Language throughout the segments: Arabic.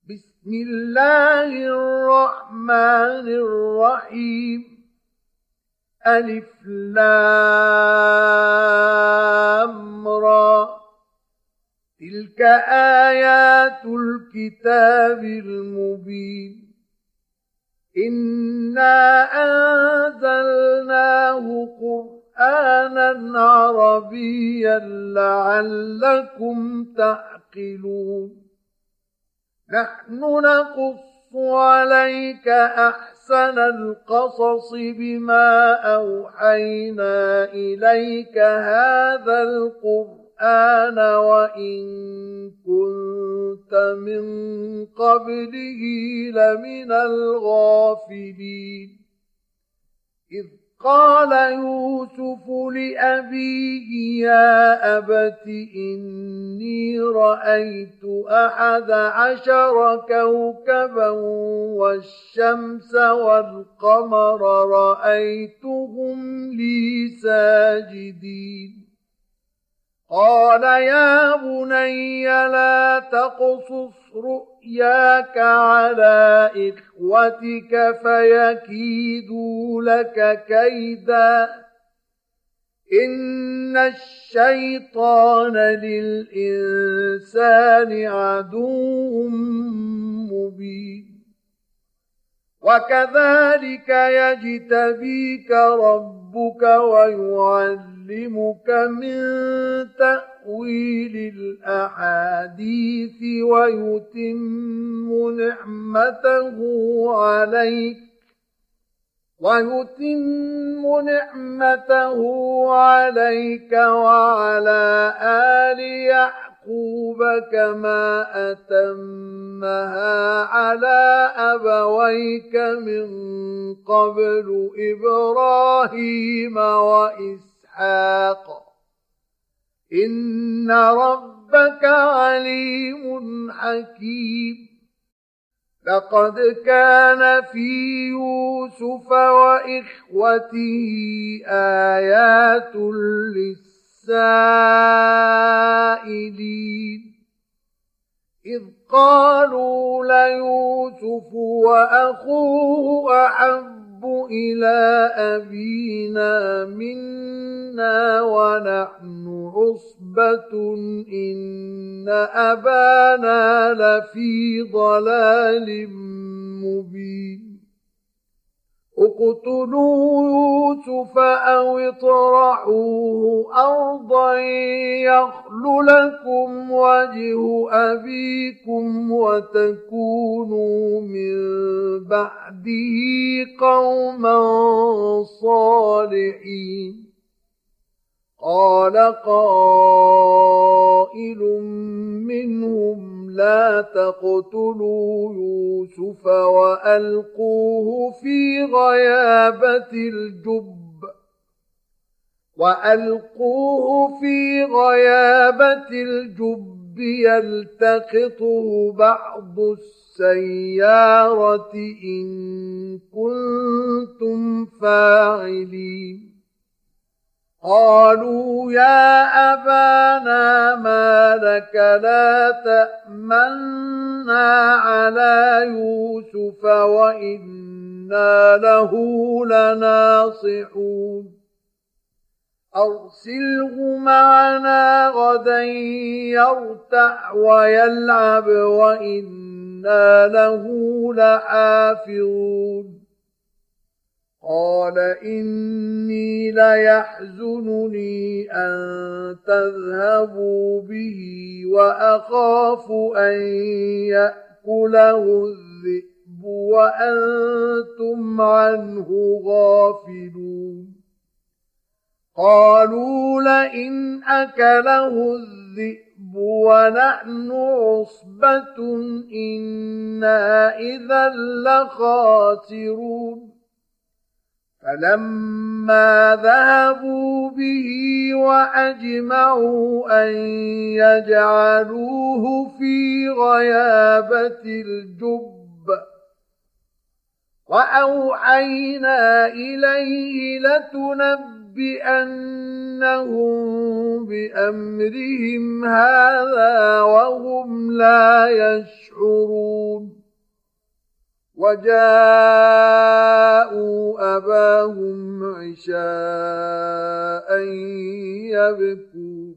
بسم الله الرحمن الرحيم. ألف لام را. تلك آيات الكتاب المبين. إنا أنزلناه قرآنا عربيا لعلكم تعقلون. نحن نقص عليك أحسن القصص بما أوحينا إليك هذا القرآن وإن كنت من قبله لمن الغافلين. إذ قال يوسف لأبيه يا أبت إني رأيت 11 كوكبا والشمس والقمر رأيتهم لي ساجدين. قال يا بني لا تقصص رؤياك على إخوتك فيكيدوا لك كيدا إن الشيطان للإنسان عدو مبين. وكذلك يجتبيك ربك ويعلمك من تأويل الأحاديث ويتم نعمته عليك وعلى آل يعقوب كما أتمها على أبويك من قبل إبراهيم وإسحاق إن ربك عليم حكيم. لقد كان في يوسف وإخوته آيات للسائلين إذ قالوا ليوسف وأخوه أحب إلى أبينا منا ونحن عصبة إن أبانا لفي ضلال مبين. اقتلوا يوسف أو اطرحوه أرضا يخل لكم وجه أبيكم وتكونوا من بعده قوما صالحين. قال قائل منهم لا تقتلوا يوسف وألقوه في غيابة الجب يلتقطه بعض السيارة إن كنتم فاعلين. قالوا يا أبانا ما لك لا تأمنا على يوسف وإنا له لناصحون. أرسله معنا غدا يرتع ويلعب وإنا له لحافظون. قال إني ليحزنني أن تذهبوا به وأخاف أن يأكله الذئب وأنتم عنه غافلون. قالوا لئن أكله الذئب ونحن عصبة إنا إذا لخاسرون. فلما ذهبوا به وأجمعوا أن يجعلوه في غيابة الجب وأوحينا إليه لتنبئنهم بأنهم بأمرهم هذا وهم لا يشعرون وجاءوا أباهم عشاء يبكون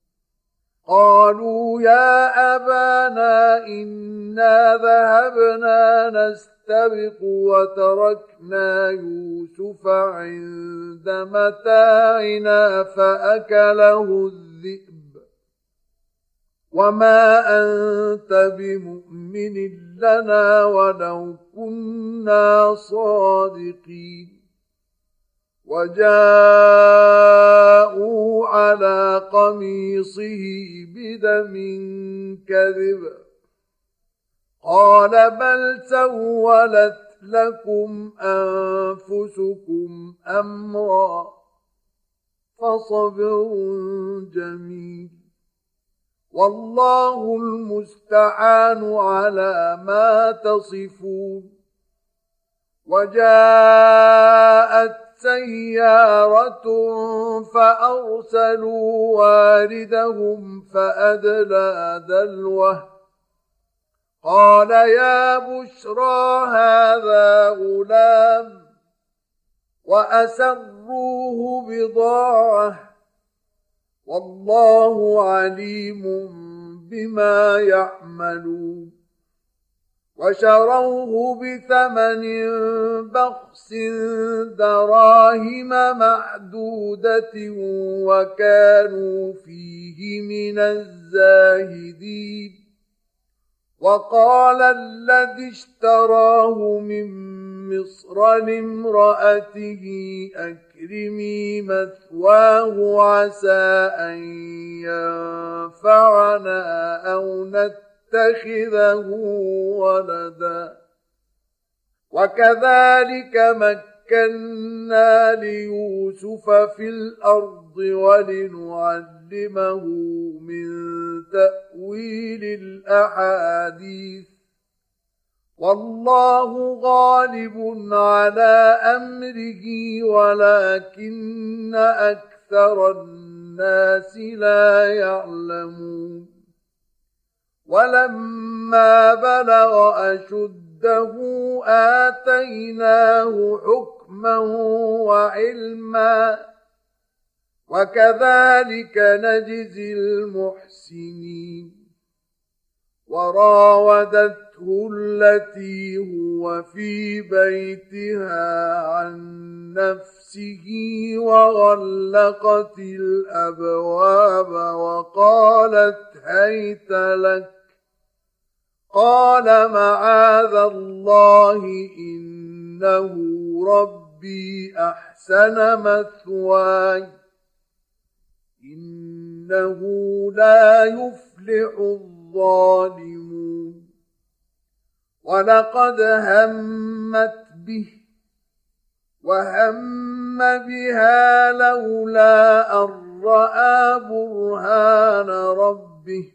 قالوا يا أبانا إنا ذهبنا نستبق وتركنا يوسف عند متاعنا فأكله الذئب وما أنت بمؤمن لنا ولو كنا صادقين وجاءوا على قميصه بدم كذب قال بل سولت لكم أنفسكم أمرا فصبر جميل والله المستعان على ما تصفون وجاءت سيارة فأرسلوا واردهم فأدلى دلوه قال يا بشرى هذا غلام وأسروه بضاعة والله عليم بما يعملون وشروه بثمن بخس دراهم معدودة وكانوا فيه من الزاهدين وقال الذي اشتراه من مصر لامرأته أكرمي مثواه عسى أن ينفعنا أو نتخذه ولدا وكذلك مكنا ليوسف في الأرض ولنعلمه من تأويل الأحاديث والله غالب على أمره ولكن أكثر الناس لا يعلمون ولما بلغ أشده آتيناه حكما وعلما وكذلك نجزي المحسنين وراودته التي هو في بيتها عن نفسه وغلقت الأبواب وقالت هيت لك قال معاذ الله إنه ربي أحسن مثواي إنه لا يفلح الظالمون ولقد همت به وهم بها لولا أن رأى برهان ربه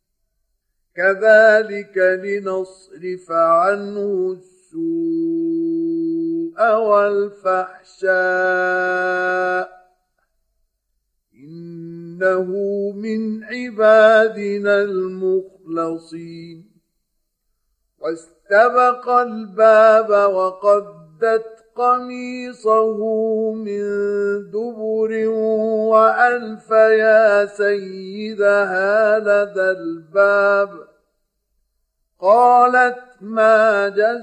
كذلك لنصرف عنه السوء والفحشاء إنه من عبادنا المخلصين واستبق الباب وقدت قميصه من دبر وألف يا سيدها لدى الباب قالت ما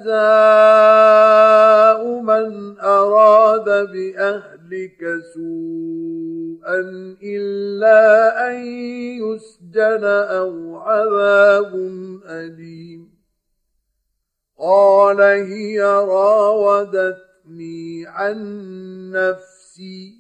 جزاء من أراد بأهلك سوءا إلا أن يسجن أو عذاب أليم قال هي راودتني عن نفسي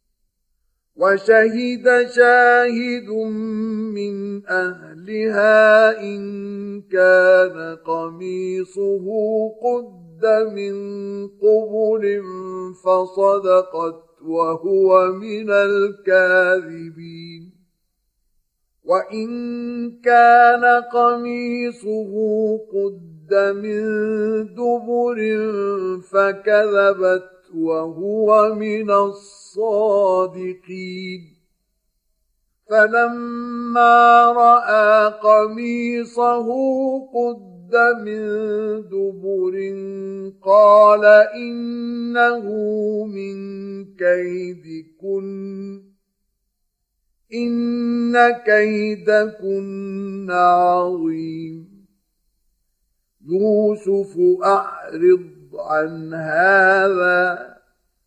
وشهد شاهد من أهلها إن كان قميصه قد من قبل فصدقت وهو من الكاذبين وإن كان قميصه قد من دبر فكذبت وهو من الصادقين. فلما رأى قميصه قد من دبر قال إنه من كيدكن إن كيدكن عظيم. يوسف أعرض عن هذا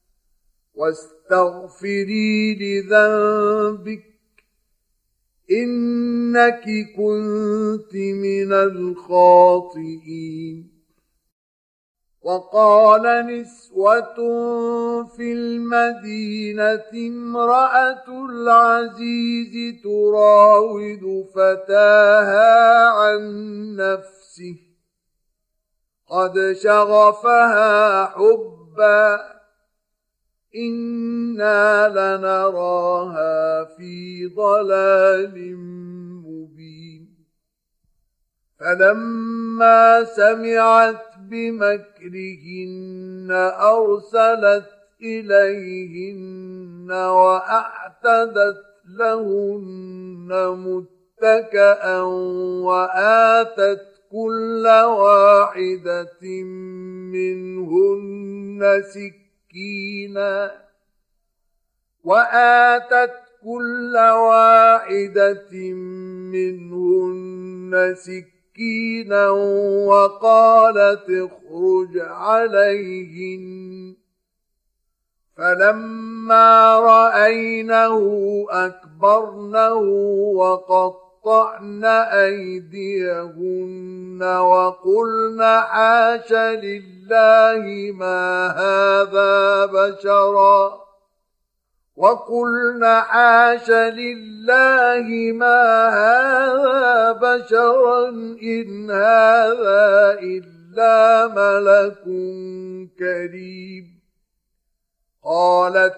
واستغفري لذنبك إنك كنت من الخاطئين. وقال نسوة في المدينة امرأة العزيز تراود فتاها عن نفسه قد شغفها حبا إنا لنراها في ضلال مبين. فلما سمعت بمكرهن أرسلت إليهن وأعتدت لهن متكئا وآتت كل واحدة منهن سكينا وقالت اخرج عليهن. فلما رأينه أكبرنه وقطعن أيديهن وقلن حاش لله ما هذا بشرا إن هذا إلا ملك كريم. قالت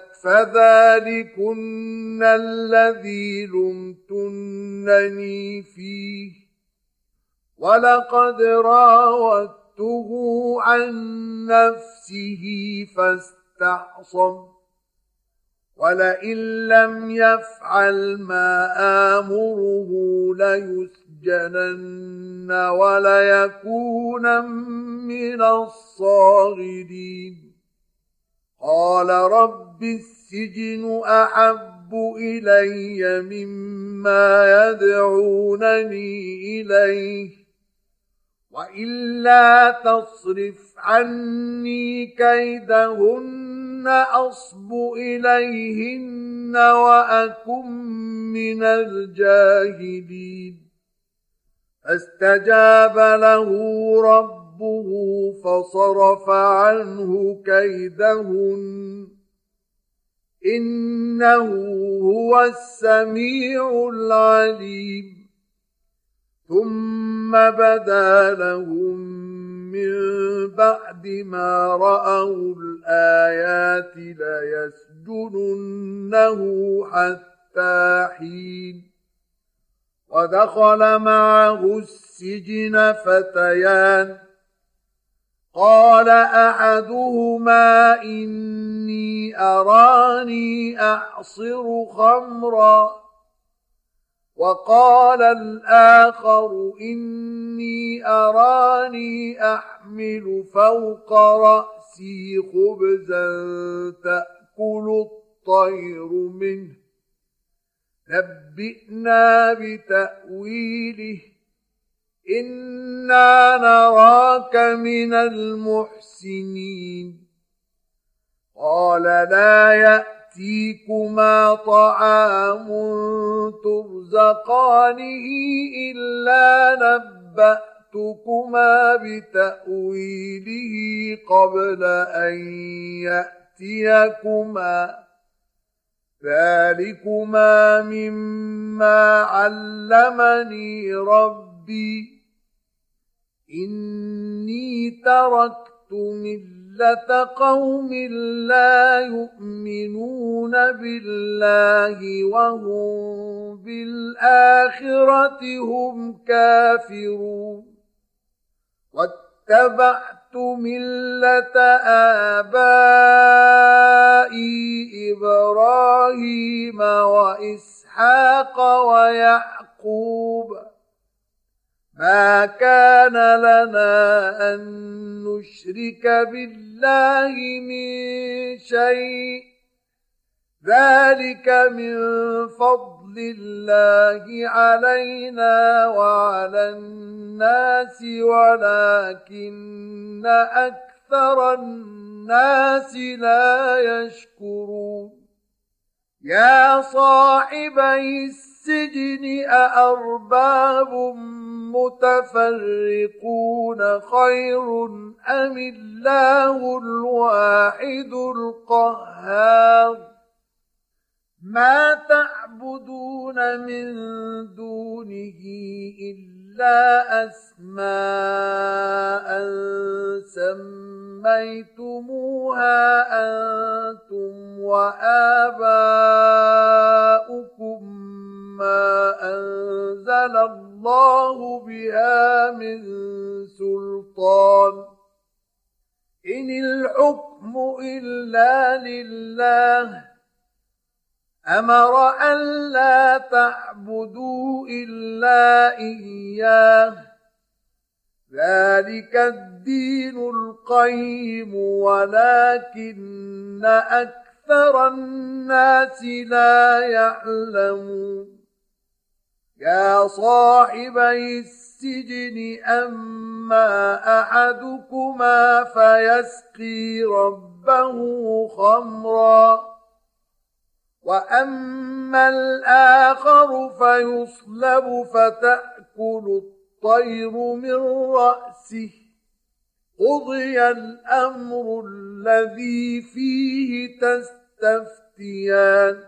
فذلكن الذي لمتنني فيه ولقد راودته عن نفسه فاستعصم ولئن لم يفعل ما آمره ليسجنن وليكون من الصاغرين. قال رب السجن أحب إلي مما يدعونني إليه وإلا تصرف عني كيدهن أصب إليهن وأكن من الجاهلين. فاستجاب له ربه فصرف عنه كيدهن إنه هو السميع العليم. ثم بدا لهم من بعد ما رأوا الآيات ليسجننه حتى حين. ودخل معه السجن فتيان قال أحدهما إني أراني أعصر خمرا وقال الآخر إني أراني أحمل فوق رأسي خبزا تأكل الطير منه نبئنا بتأويله إنا نراك من المحسنين. قال لا يأتيكما طعام ترزقانه إلا نبأتكما بتأويله قبل أن يأتيكما ذلكما مما علمني ربي إني تركت ملة قوم لا يؤمنون بالله وهم بالآخرة هم كافرون واتبعت مِلَّةَ آبَائِي إِبْرَاهِيمَ وَإِسْحَاقَ وَيَعْقُوبَ مَا كَانَ لَنَا أَن نُّشْرِكَ بِاللَّهِ مِن شَيْءٍ ذَلِكَ مِن فَضْلِ اللَّهِ عَلَيْنَا وَعَلَى النَّاسِ وَلَكِنَّ أَكْثَرَ النَّاسِ لَا يَشْكُرُونَ يَا صَاحِبَيِ السِّجْنِ أَأَرْبَابٌ مُتَفَرِّقُونَ خَيْرٌ أَمِ اللَّهُ الْوَاحِدُ الْقَهَّارُ مَا تَعْبُدُونَ مِن دُونِهِ إِلَّا أَسْمَاءً سَمَّيْتُمُوهَا أَنتُمْ وَآبَاؤُكُم مَّا أَنزَلَ اللَّهُ بِهَا مِن سُلْطَانٍ إِنِ الْحُكْمُ إِلَّا لِلَّهِ أَمَرَ أَلَّا تَعْبُدُوا إِلَّا إِيَّاهُ ذَلِكَ الدِّينُ الْقَيِّمُ وَلَكِنَّ أَكْثَرَ النَّاسِ لَا يَعْلَمُونَ يَا صَاحِبَيِ السِّجْنِ أَمَّا أَحَدُكُمَا فَيَسْقِي رَبَّهُ خَمْرًا وَأَمَّا الْآخَرُ فَيُصْلَبُ فَتَأْكُلُ الطَّيْرُ مِنْ رَأْسِهِ قُضِيَ الْأَمْرُ الَّذِي فِيهِ تَسْتَفْتِيَانِ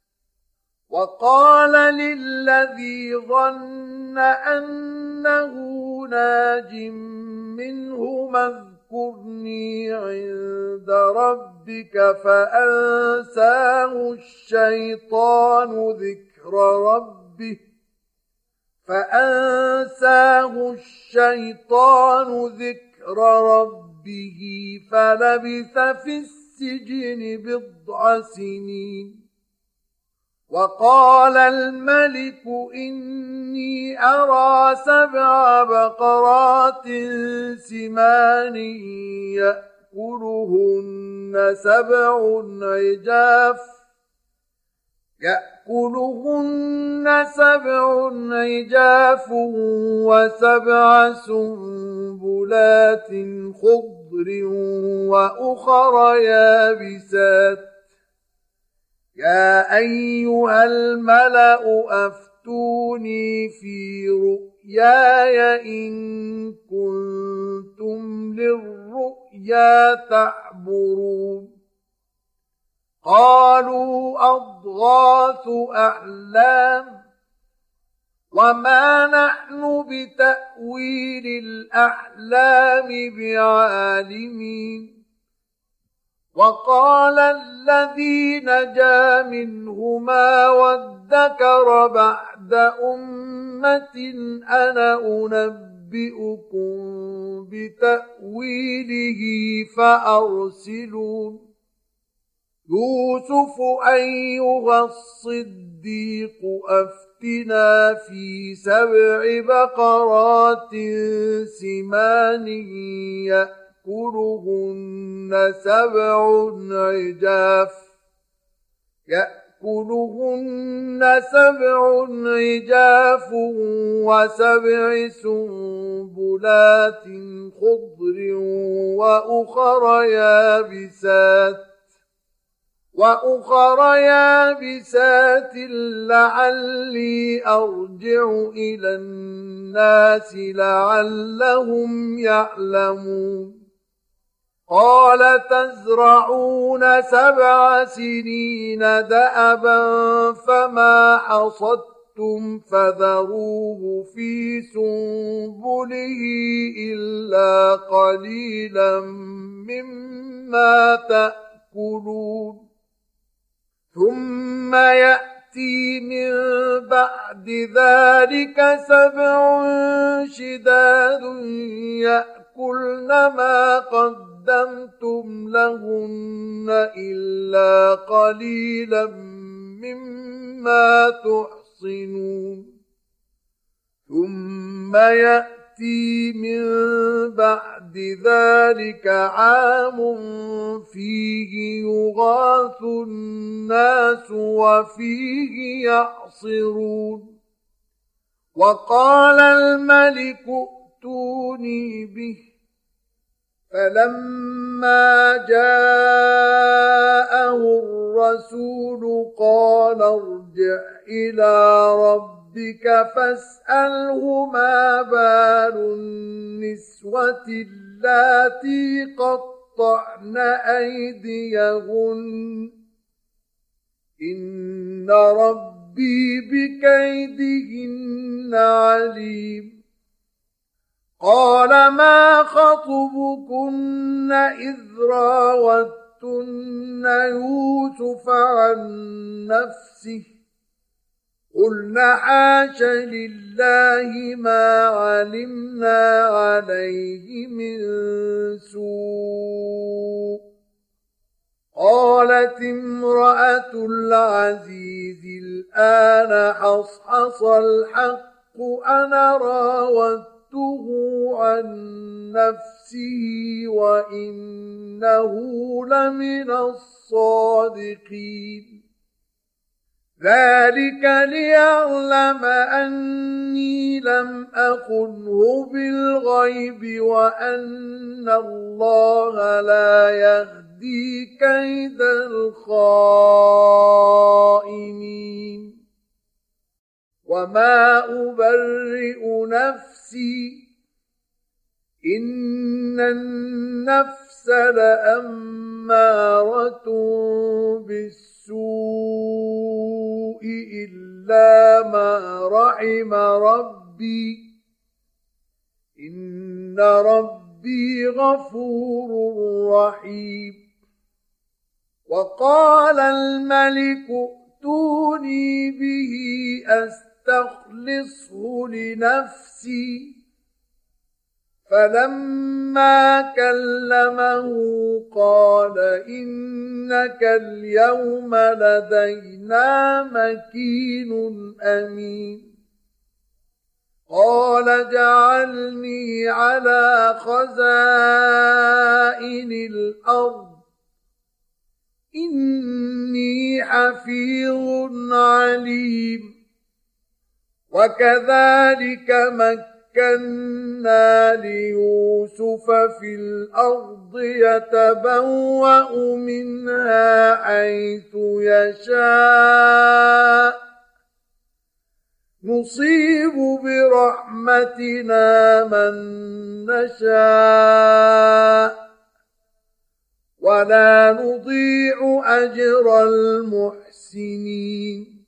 وَقَالَ لِلَّذِي ظَنَّ أَنَّهُ نَاجٍ مِّنْهُمَا اذْكُرْنِي عِندَ رَبِّكَ فَأَنسَاهُ الشَّيْطَانُ ذِكْرَ رَبِّهِ فَلَبِثَ فِي السِّجْنِ بِضْعَ سِنِينَ وَقَالَ الملك إِنِّي أَرَىٰ 7 بقرات سِمَانٍ يَأْكُلُهُنَّ سبع عجاف و7 سنبلات خضر وأخر يابسات يا أيها الملأ أفتوني في رؤياي إن كنتم للرؤيا تعبرون قالوا أضغاث أحلام وما نحن بتأويل الأحلام بعالمين وقال الذي نجا منهما وادكر بعد أمة أنا أنبئكم بتأويله فأرسلون يوسف أيها الصديق أفتنا في 7 بقرات سمان يأكلهن 7 عجاف و7 سنبلات خضر وأخر يابسات لعلي أرجع إلى الناس لعلهم يعلمون قال تزرعون 7 سنين دأبا فما حصدتم فذروه في سنبله إلا قليلا مما تأكلون ثم يأتي من بعد ذلك 7 شداد يأكلون يأكلن ما قدمتم لهن إلا قليلا مما تحصنون ثم يأتي من بعد ذلك عام فيه يغاث الناس وفيه يعصرون وقال الملك ائتوني به فلما جاءه الرسول قال ارجع إلى ربك فاسأله ما بال النسوة اللاتي قطعن أيديهن إن ربي بكيدهن عليم قال ما خطبكن إذ راوتن يوسف عن نفسه قلنا حاش لله ما علمنا عليه من سوء قالت امرأة العزيز الآن حصحص الحق أنا راودته عن نفسه وإنه لمن الصادقين ذلك ليعلم أني لم أخنه بالغيب وأن الله لا يهدي كيد الخائنين وما أبرئ نفسي إن النفس لأمارة بالسوء إلا ما رحم ربي إن ربي غفور رحيم وقال الملك ائتوني به أستخلصه لنفسي فلما كلمه قال إنك اليوم لدينا مكين أمين قال اجعلني على خزائن الأرض إني حفيظ عليم وكذلك مكنا ليوسف في الأرض يتبوأ منها حيث يشاء نصيب برحمتنا من نشاء ولا نضيع أجر المحسنين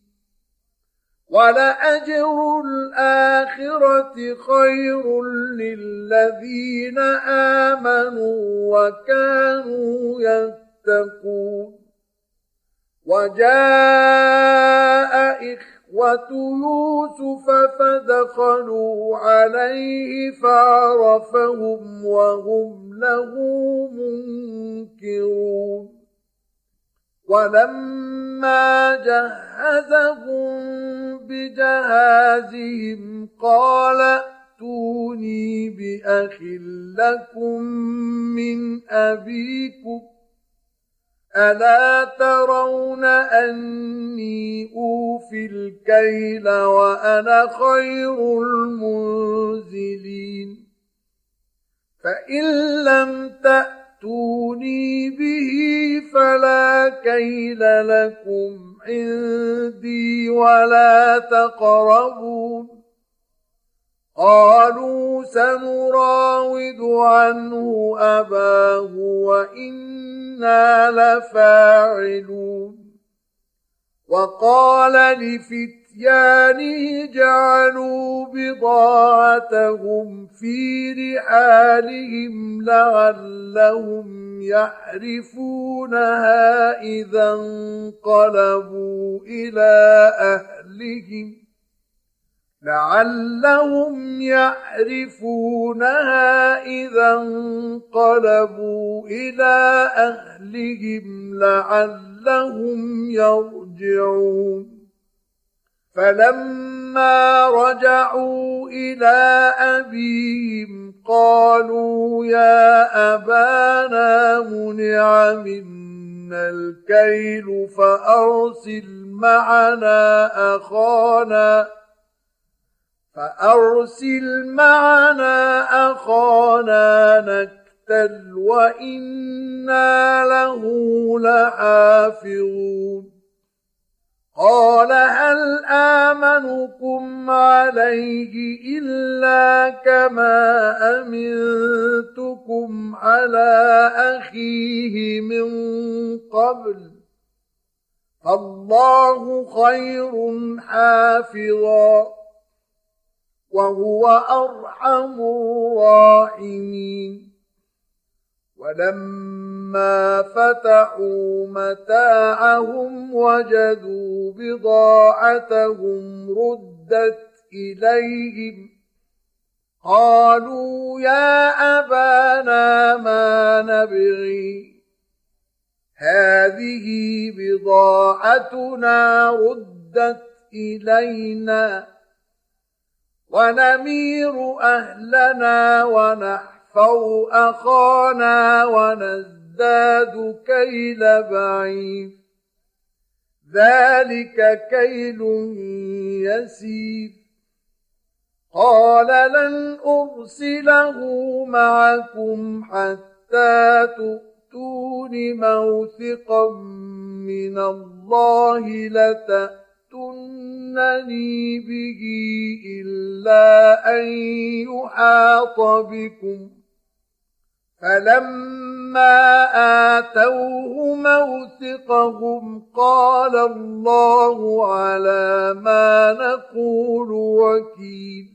ولأجر الآخرة خير للذين آمنوا وكانوا يتقون وجاء إخوة يوسف فدخلوا عليه فعرفهم وهم له منكرون ولما جهزهم بجهازهم قال ائتوني بأخ لكم من أبيكم ألا ترون أني أوفي الكيل وأنا خير المنزلين فإن لم تأتوني به فلا كيل لكم عندي ولا تقربون قالوا سنراود عنه أباه وإنا لفاعلون وقال لفتيانه جعلوا بضاعتهم في رحالهم لعلهم يعرفونها إذا انقلبوا إلى أهلهم لعلهم يعرفونها إذا انقلبوا إلى أهلهم لعلهم يرجعون فلما رجعوا إلى أبيهم قالوا يا أبانا منع منا الكيل فأرسل معنا أخانا نكتل وإنا له لحافظون قال هل آمنكم عليه إلا كما أمنتكم على أخيه من قبل فالله خير حافظا وهو أرحم الراحمين ولما فتحوا متاعهم وجدوا بضاعتهم ردت إليهم قالوا يا أبانا ما نبغي هذه بضاعتنا ردت إلينا ونمير أهلنا ونحفظ أخانا ونزداد كيل بعير ذلك كيل يسير قال لن أرسله معكم حتى تؤتون موثقا من الله لتأتونني به إلا أن يحاط بكم فلما آتوه موثقهم قال الله على ما نقول وكيل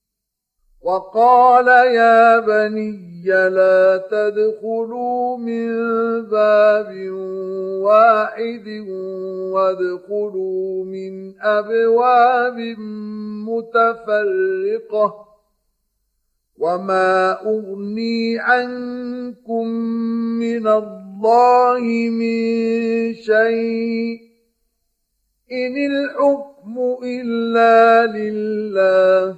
وقال يا بني لا تدخلوا من باب واحد وادخلوا من أبواب متفرقة وما أغني عنكم من الله من شيء إن الحكم إلا لله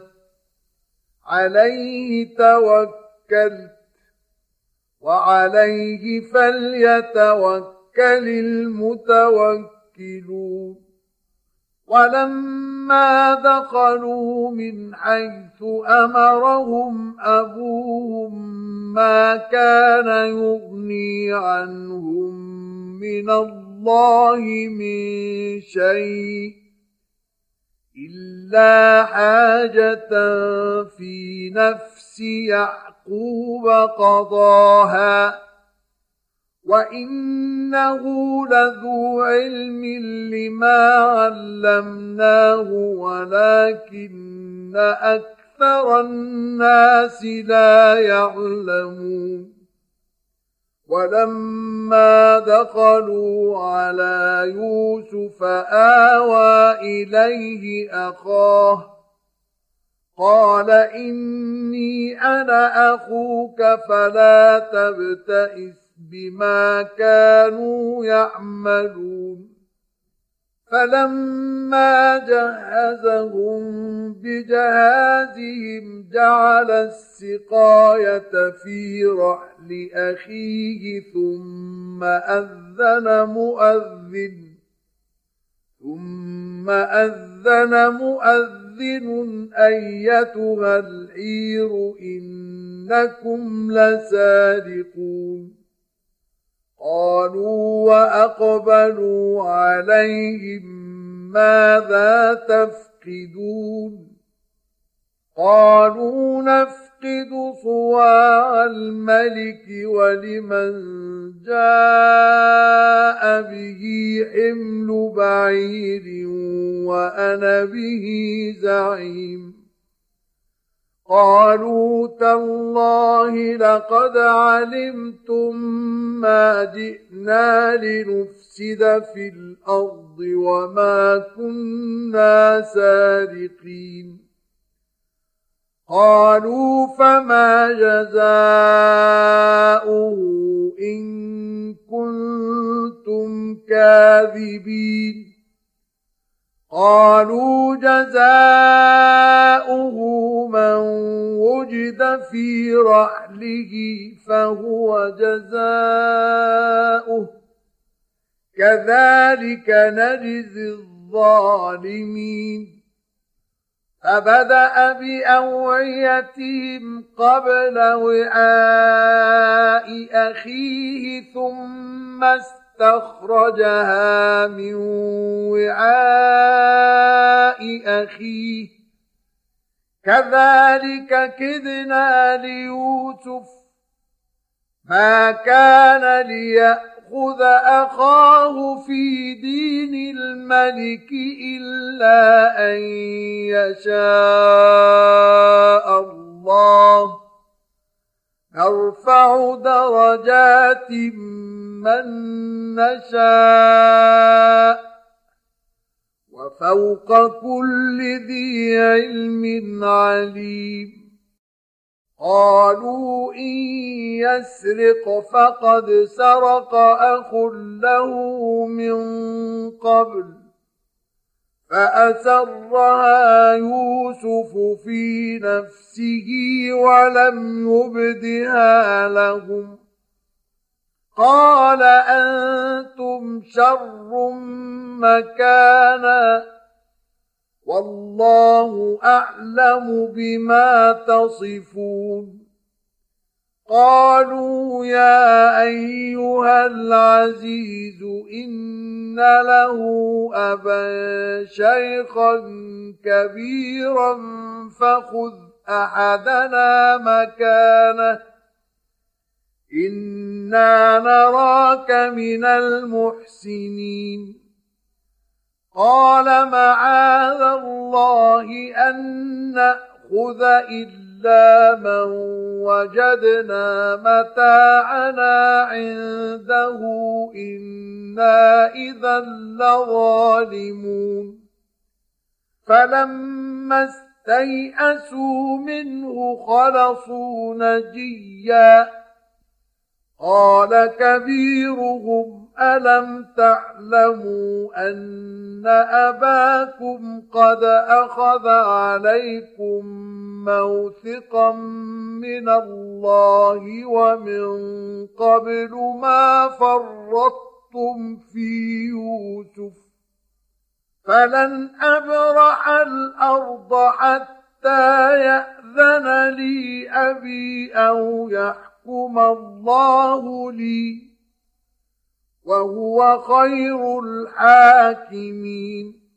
عليه توكلت وعليه فليتوكل المتوكلون ولما دخلوا من حيث أمرهم أبوهم ما كان يغني عنهم من الله من شيء إلا حاجة في نفس يعقوب قضاها وإنه لذو علم لما علمناه ولكن أكثر الناس لا يعلمون ولما دخلوا على يوسف آوى إليه أخاه قال إني أنا أخوك فلا تبتئس بما كانوا يعملون فلما جهزهم بجهازهم جعل السقاية في رحل أخيه ثم أذن مؤذن أيتها العير إنكم لسارقون قالوا وأقبلوا عليهم ماذا تفقدون قالوا نفقد صواع الملك ولمن جاء به حمل بعير وأنا به زعيم قالوا تالله لقد علمتم ما جئنا لنفسد في الأرض وما كنا سارقين قالوا فما جزاؤه إن كنتم كاذبين قالوا جزاؤه من وجد في رحله فهو جزاؤه كذلك نجزي الظالمين فبدأ بأوعيتهم قبل وعاء أخيه ثم استخرجها من وعاء أخيه كذلك كدنا ليوسف ما كان ليأخذ أخاه في دين الملك إلا أن يشاء الله نرفع درجات من نشاء وفوق كل ذي علم عليم قالوا إن يسرق فقد سرق أخ له من قبل فأسرها يوسف في نفسه ولم يبدها لهم قال أنتم شر مكانا والله أعلم بما تصفون قالوا يا أيها العزيز إن له أبا شيخا كبيرا فخذ أحدنا مكانه إنا نراك من المحسنين قال معاذ الله أن نأخذ إلا من وجدنا متاعنا عنده إنا إذا لظالمون فلما استيئسوا منه خلصوا نجيا قال كبيرهم ألم تعلموا أن أباكم قد أخذ عليكم موثقا من الله ومن قبل ما فرطتم في يوسف فلن أبرح الأرض حتى يأذن لي أبي أو يحكم الله لي وهو خير الحاكمين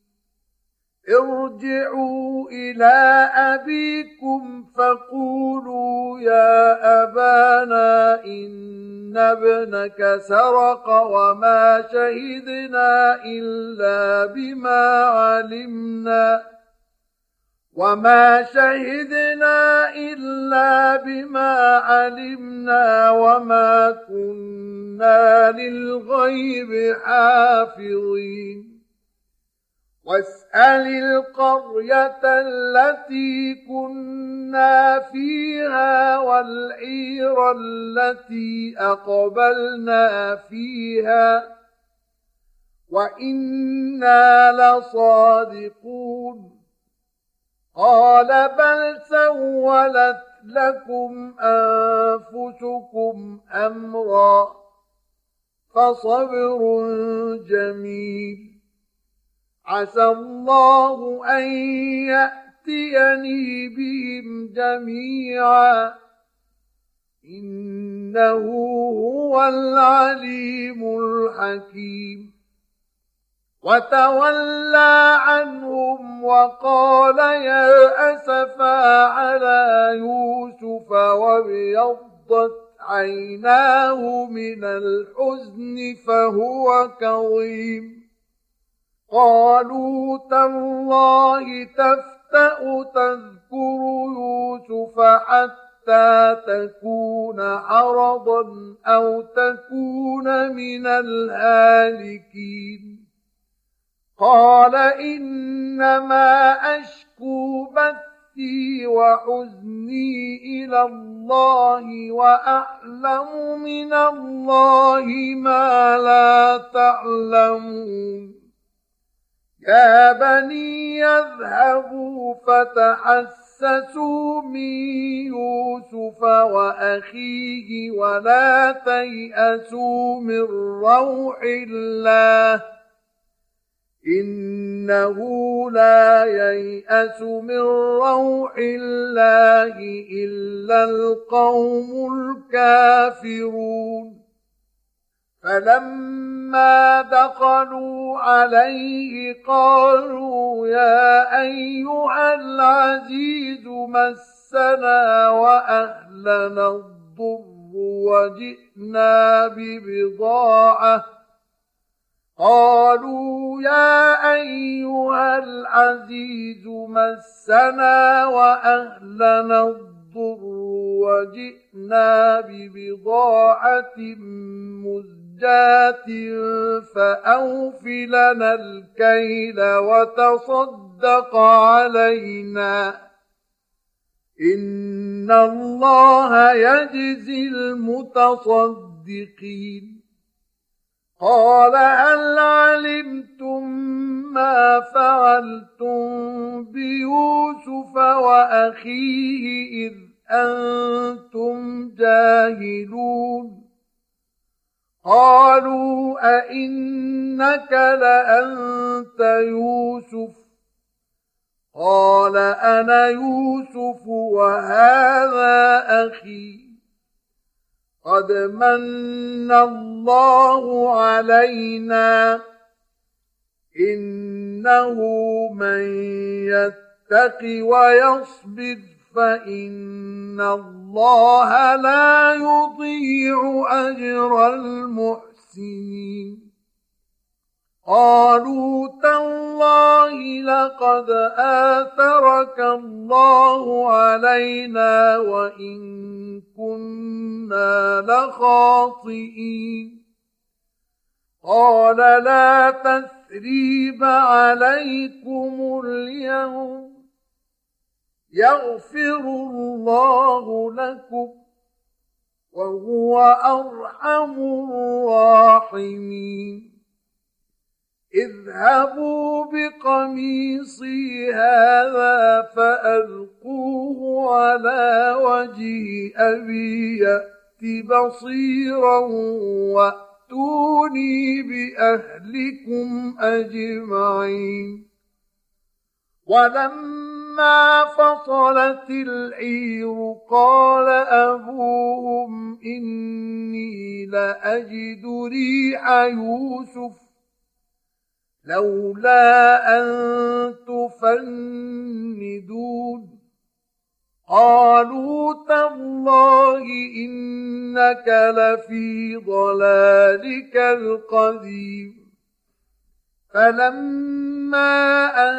ارجعوا إلى أبيكم فقولوا يا أبانا إن ابنك سرق وما شهدنا إلا بما علمنا وما كنا للغيب حافظين واسأل القرية التي كنا فيها والعير التي أقبلنا فيها وإنا لصادقون قال بل سولت لكم أنفسكم أمرا فصبر جميل عسى الله أن يأتيني بهم جميعا إنه هو العليم الحكيم وتولى عنهم وقال يا أسفا على يوسف وابيضت عيناه من الحزن فهو كظيم قالوا تالله تفتأ تذكر يوسف حتى تكون حرضا أو تكون من الهالكين قال إنما أشكو بثي بأسي وحزني إلى الله وأعلم من الله ما لا تعلمون يا بني يذهبوا فتحسسوا من يوسف وأخيه ولا تيأسوا من روح الله إنه لا ييأس من روح الله إلا القوم الكافرون فلما دخلوا عليه قالوا يا أيها العزيز مسنا وأهلنا الضر وجئنا ببضاعة قالوا يا أيها العزيز مسنا وأهلنا الضر وجئنا ببضاعة مزجاة فأوف لنا الكيل وتصدق علينا إن الله يجزي المتصدقين قال هل علمتم ما فعلتم بيوسف وأخيه إذ أنتم جاهلون قالوا أئنك لأنت يوسف قال أنا يوسف وهذا أخي قد من الله علينا إنه من يتق ويصبر فإن الله لا يضيع أجر المحسنين قالوا تالله لقد آثرك الله علينا وإن كنا لخاطئين قال لا تثريب عليكم اليوم يغفر الله لكم وهو أرحم الراحمين اذهبوا بقميصي هذا فألقوه على وجه أبي يأت بصيرا وأتوني بأهلكم أجمعين ولما فصلت العير قال أبوهم إني لأجد ريح يوسف لولا أن تفندون قالوا تالله إنك لفي ضلالك القديم فلما أن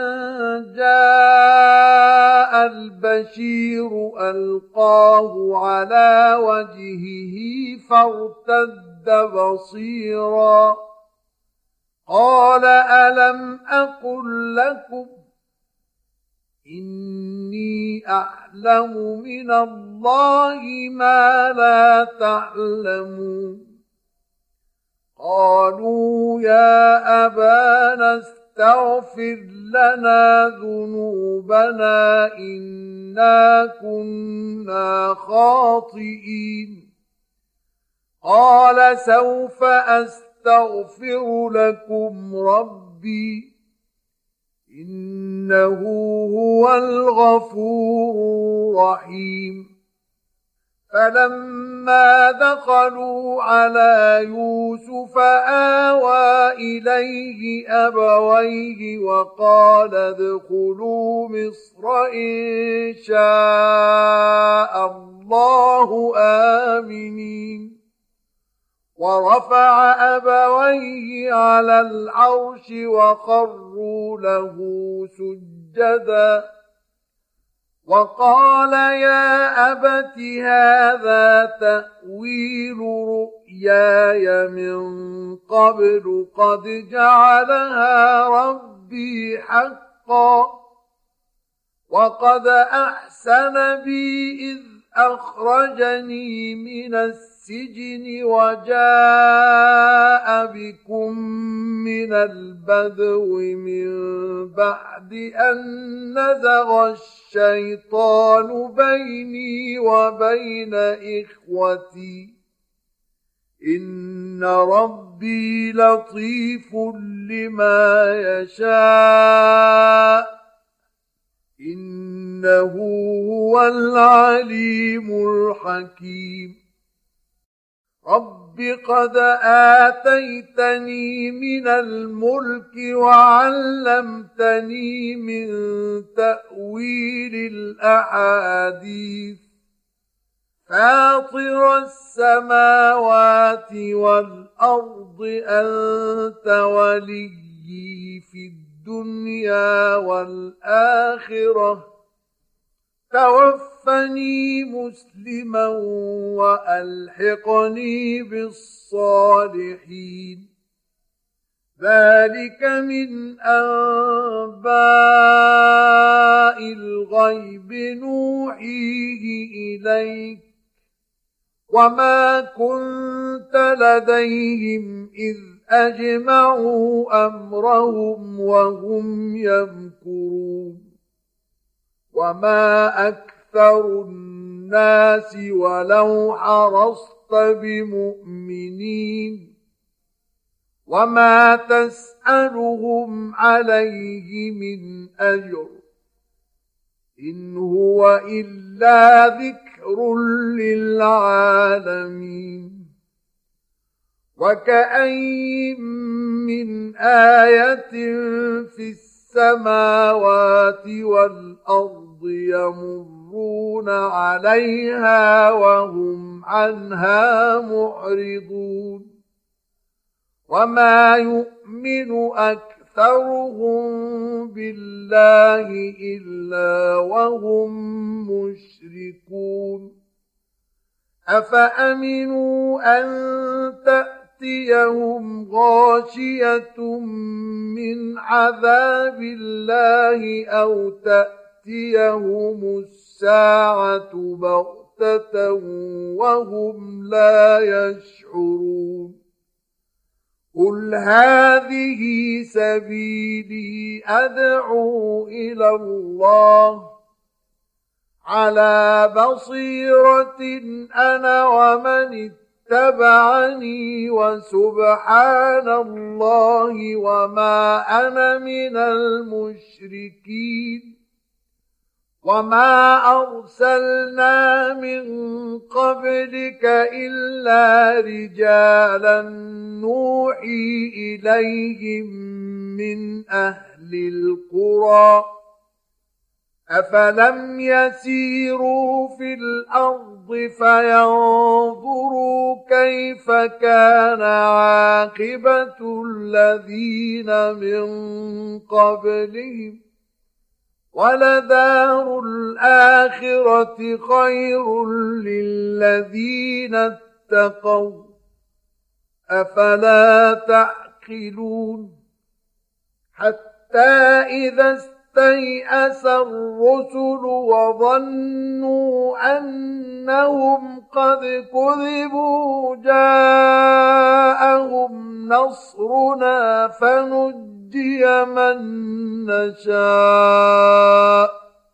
جاء البشير ألقاه على وجهه فارتد بصيرا قال ألم أقل لكم إني أعلم من الله ما لا تعلمون قالوا يا أبانا استغفر لنا ذنوبنا إنا كنا خاطئين قال سوف أستغفر لكم ربي إنه هو الغفور الرحيم فلما دخلوا على يوسف آوى إليه أبويه وقال ادخلوا مصر إن شاء الله آمنين ورفع أبويه على العرش وخروا له سجدا وقال يا أبت هذا تأويل رؤياي من قبل قد جعلها ربي حقا وقد أحسن بي إذ أخرجني من السجن وجاء بكم من البدو من بعد أن نزغ الشيطان بيني وبين إخوتي إن ربي لطيف لما يشاء إنه هو العليم الحكيم رب قد آتيتني من الملك وعلمتني من تأويل الأحاديث فاطر السماوات والأرض أنت وليي في الدنيا والآخرة توفني مسلما وألحقني بالصالحين ذلك من أنباء الغيب نوحيه إليك وما كنت لديهم إذ أجمعوا أمرهم وهم يمكرون وما أكثر الناس ولو حرصت بمؤمنين وما تسألهم عليه من أجر إن هو إلا ذكر للعالمين وكأين من آية في السماوات والأرض يمرون عليها وهم عنها معرضون وما يؤمن أكثرهم بالله إلا وهم مشركون أفأمنوا أن تأتيهم غاشية من عذاب الله أو تأتيهم الساعة بغتة وهم لا يشعرون قل هذه سبيلي أدعو إلى الله على بصيرة أنا ومن اتبعني وسبحان الله وما أنا من المشركين وما أرسلنا من قبلك إلا رجالا نوحي إليهم من أهل القرى أفلم يسيروا في الأرض فينظروا كيف كان عاقبة الذين من قبلهم ولدار الآخرة خير للذين اتقوا أفلا تعقلون حتى إذا استيأس الرسل وظنوا أنهم قد كذبوا جاءهم نصرنا فنجي من نشاء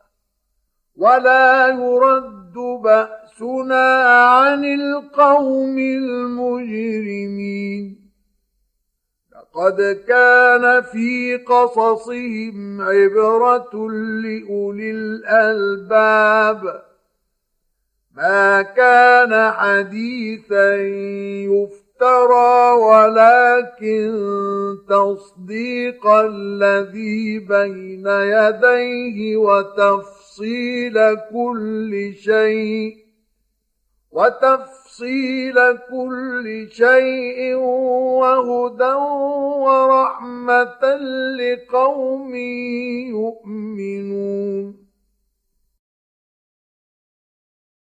ولا يرد بأسنا عن القوم المجرمين لقد كان في قصصهم عبرة لأولي الألباب ما كان حديثا يفترى ولكن تصديق الذي بين يديه وتفصيل كل شيء وهدى ورحمة لقوم يؤمنون